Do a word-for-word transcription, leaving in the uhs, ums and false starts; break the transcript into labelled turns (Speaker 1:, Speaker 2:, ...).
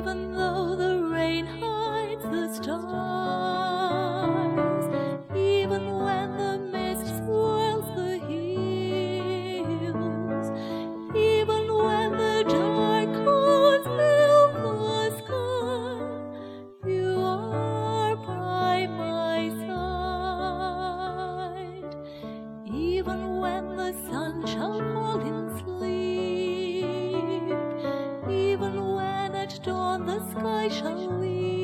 Speaker 1: even though the rain hides the stars, even when the mist swirls the hills, even when the dark clouds fill the sky, you are by my side. Even when the sun shall fall in sleep, even when at dawn the sky shall weep,